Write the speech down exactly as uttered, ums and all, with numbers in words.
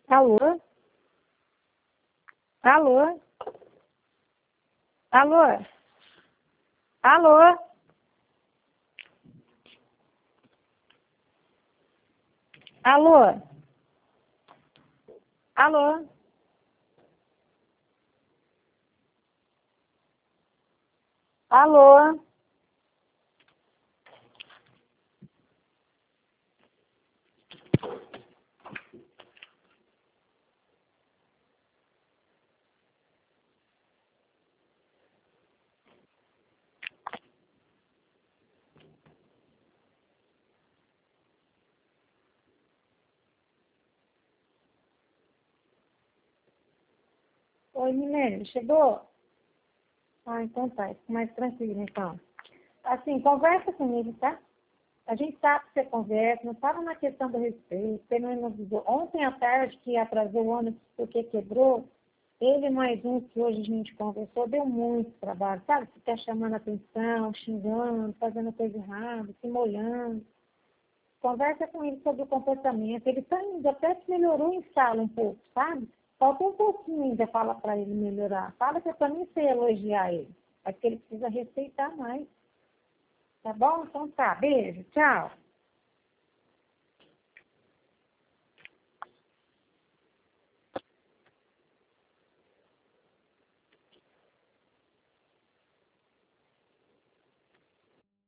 Alô? Alô? Alô? Alô? Alô? Alô? Alô? Oi, Milene, chegou? Ah, então tá, fica mais tranquilo, então. Assim, conversa comigo, tá? A gente sabe que você conversa, não estava na questão do respeito, você não avisou. Ontem à tarde, que atrasou o ônibus porque quebrou, ele mais um que hoje a gente conversou, deu muito trabalho, sabe? Ficar chamando atenção, xingando, fazendo coisa errada, se molhando. Conversa com ele sobre o comportamento. Ele tá indo, até que melhorou em sala um pouco, sabe? Falta um pouquinho ainda, fala para ele melhorar. Fala que é para mim você elogiar ele. É que ele precisa respeitar mais. Tá bom? Então tá. Beijo. Tchau.